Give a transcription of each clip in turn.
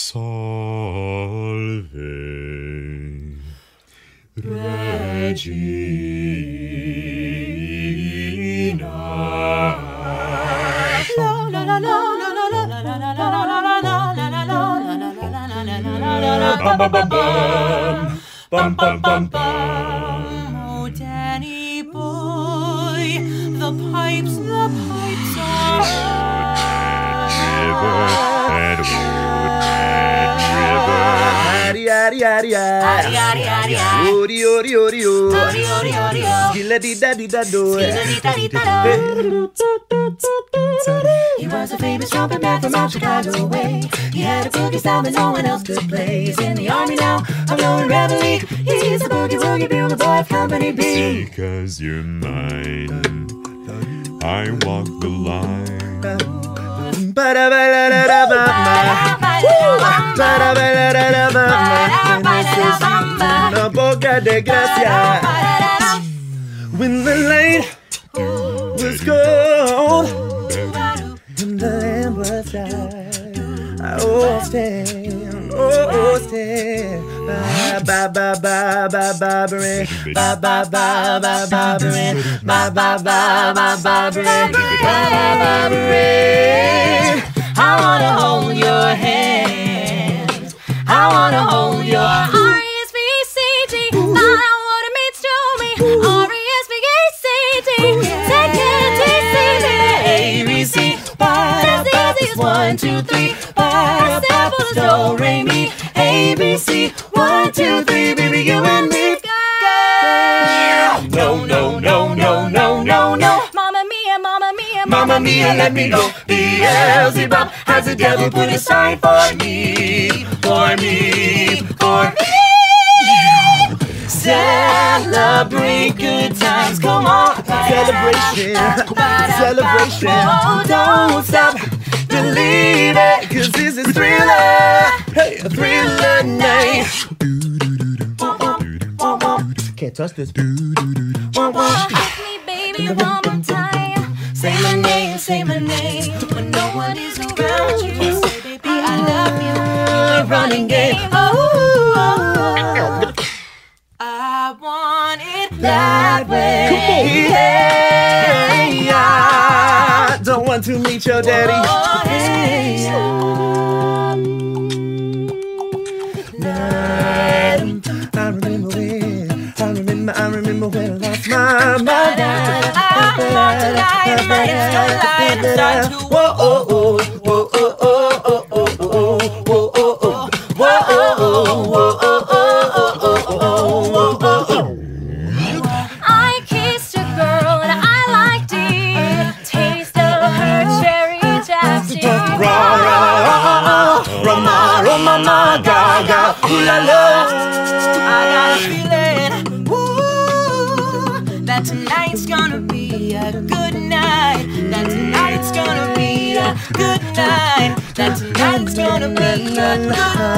Salve Regina. Bum, bum, bum, bum. Oh, Danny boy, the pipes are River and river. Yaddy, yaddy, yaddy, Yaddy, yaddy, yaddy, yaddy. Odi, odi, odi, odi. Odi, odi, odi, odi. Skilla-di-da-di-da-do. He was a famous trumpet man from out Chicago way. He had a boogie style that no one else could play. He's in the army now, I'm blowing reveille. He's a boogie woogie bugle boy of Company B. Because you're mine, I walk the line. Una boca de gracia. When the light was gone and the lamp was died, oh stand, oh stand. Ba ba ba ba ba ba ba ba ba ba ba ba ba ba ba ba. I wanna hold your hand. I wanna hold your R-E-S-V-E-C-T. Find out what it means to me. R-E-S-V-E-C-T. Take care, T-C-B. A-B-C. That's the easiest. 1, 2, 3. Five steps, do, re, mi. A-B-C. 1, 2, 3. Baby, you and me. No, no, no, no, no, no, no. Mamma mia, mamma mia, Mamma mia, let me go. Beelzebub has the devil put aside for me, for me, for me. Celebrate good times, come on. Celebration, celebration. Oh, don't stop, believe it, cause this is Thriller. Hey, a Thriller night. Can't touch this. Kiss me, baby, one more time. Say my name, when no one is around you. Say, baby, I love you. You ain't running game. Oh, I want it that way. Hey, I don't want to meet your daddy. Oh, hey, I remember when I lost my mind. Whoa, oh, oh, whoa, oh, oh, oh, oh, oh, whoa, oh, oh, whoa, oh, oh, I kissed a girl and I liked it. Taste of her cherry chapstick. Roma, gaga, ooh la la. I got a feeling, that tonight's gonna be a good night. That tonight's gonna be a good night. That tonight's gonna be a good,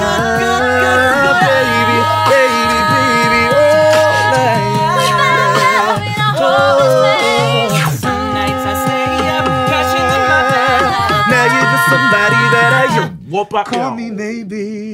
Baby, baby, baby, all night. Some nights I stay up, crashing in my bed. Now you're just somebody that I Whoop up, call me maybe.